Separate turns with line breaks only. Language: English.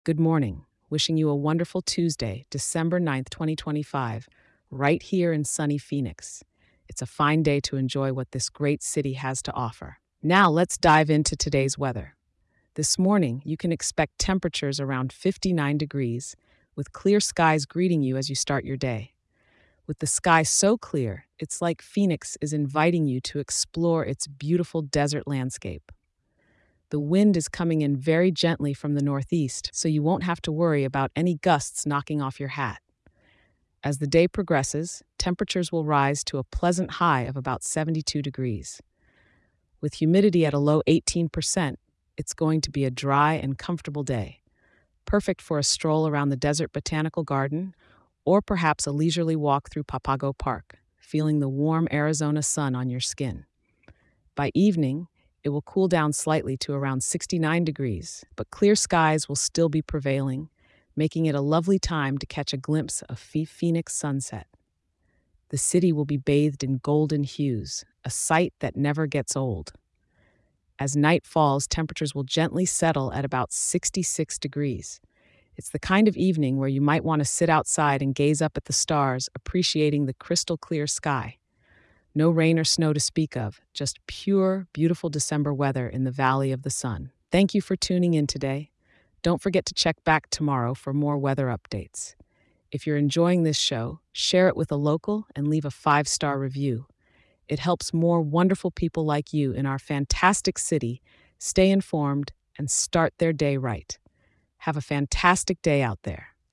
Good morning. Wishing you a wonderful Tuesday, December 9th, 2025, right here in sunny Phoenix. It's a fine day to enjoy what this great city has to offer. Now, let's dive into today's weather. This morning, you can expect temperatures around 59 degrees, with clear skies greeting you as you start your day. With the sky so clear, it's like Phoenix is inviting you to explore its beautiful desert landscape. The wind is coming in very gently from the northeast, so you won't have to worry about any gusts knocking off your hat. As the day progresses, temperatures will rise to a pleasant high of about 72 degrees. With humidity at a low 18%, it's going to be a dry and comfortable day, perfect for a stroll around the Desert Botanical Garden or perhaps a leisurely walk through Papago Park, feeling the warm Arizona sun on your skin. By evening, it will cool down slightly to around 69 degrees, but clear skies will still be prevailing, making it a lovely time to catch a glimpse of Phoenix sunset. The city will be bathed in golden hues, a sight that never gets old. As night falls, temperatures will gently settle at about 66 degrees. It's the kind of evening where you might want to sit outside and gaze up at the stars, appreciating the crystal clear sky. No rain or snow to speak of, just pure, beautiful December weather in the Valley of the Sun. Thank you for tuning in today. Don't forget to check back tomorrow for more weather updates. If you're enjoying this show, share it with a local and leave a 5-star review. It helps more wonderful people like you in our fantastic city stay informed and start their day right. Have a fantastic day out there.